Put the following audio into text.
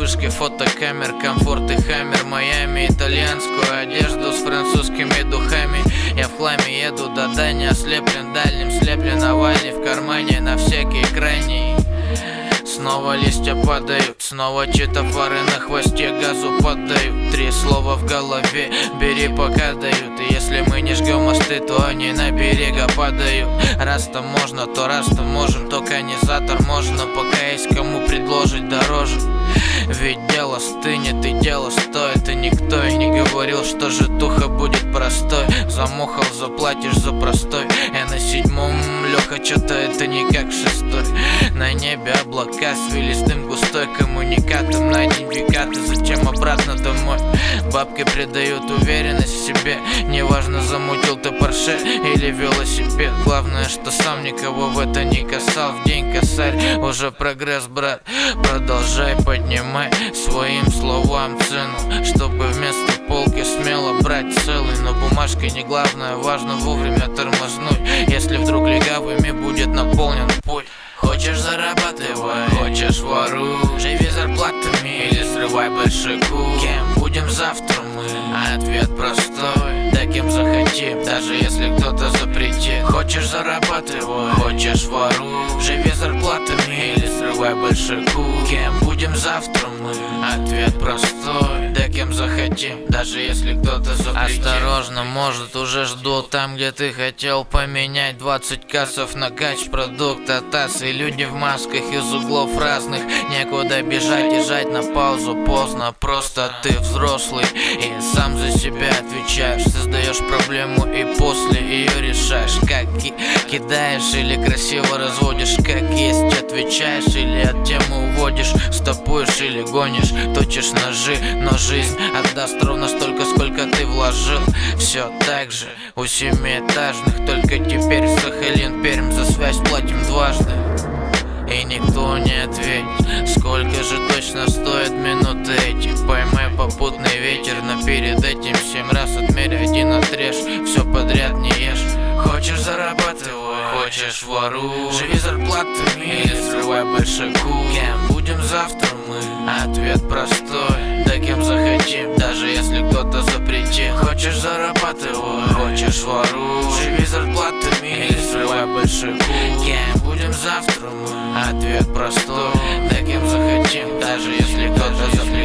вспышкой фотокамер, комфорт и хаммер, Майами, итальянскую одежду с французскими духами. Я в хламе еду до Дани, ослеплен дальним, слеплен овальный в кармане на всякий крайний. Снова листья падают, снова чьи-то фары на хвосте газу поддают. 3 слова в голове, бери пока дают. И если мы не жгем мосты, то они на берега падают. Раз-то можно, то раз-то можем, только организатор можно, пока есть кому предложить дороже. Ведь дело стынет и дело стоит, и никто и не говорил, что житуха будет простой. Замухал, заплатишь за простой. Я на 7-м, Леха, что-то это не как 6-й. На небе облака свились, дым густой коммуникатом. На идентификаты, зачем обратно домой? Бабки придают уверенность в себе. Неважно, замутил ты Порше или велосипед. Главное, что сам никого в это не касал. В день косарь, уже прогресс, брат. Продолжай поднимай своим словам цену, чтобы вместо полки смело брать целый. Но бумажка не главное, важно вовремя тормознуть, если вдруг легавыми будет наполнен путь. Хочешь зарабатывай, хочешь воруй, живи зарплатами или срывай большой куш. Кем будем завтра мы? Ответ простой: да кем захотим, даже если кто-то запретит. Хочешь зарабатывай, хочешь воруй, живи зарплатами или срывай большой куш. Кем будем завтра мы? Ответ простой: да кем захотим, даже если кто-то запретит. Осторожно, может уже жду там, где ты хотел поменять 20 кассов на кач-продукт от ТАСС. И люди в масках из углов разных, некуда бежать и жать на паузу поздно. Просто ты взрослый и сам за себя отвечаешь. Создаешь проблему и после ее решаешь. Как кидаешь или красиво разводишь, как есть отвечаешь или от темы уводишь. Стопуешь или гонишь, точишь ножи, но жизнь отдаст ровно столько, сколько ты вложил. Все так же у 7-этажных, только теперь Сахалин, Пермь, за связь платим дважды. И никто не ответит, сколько же точно стоят минуты эти. Поймай попутный ветер, но перед этим 7 раз отмерь, 1 отрежь. Все подряд не ешь. Хочешь зарабатывай, хочешь воруй, живи зарплатами или срывай большой куш. Кем будем завтра мы? Ответ простой: да кем захотим, даже если кто-то запретит. Хочешь зарабатывай, хочешь воруй, живи зарплатами или срывай большой куш. Кем будем завтра мы? Ответ простой: да кем захотим, даже если кто-то запретит.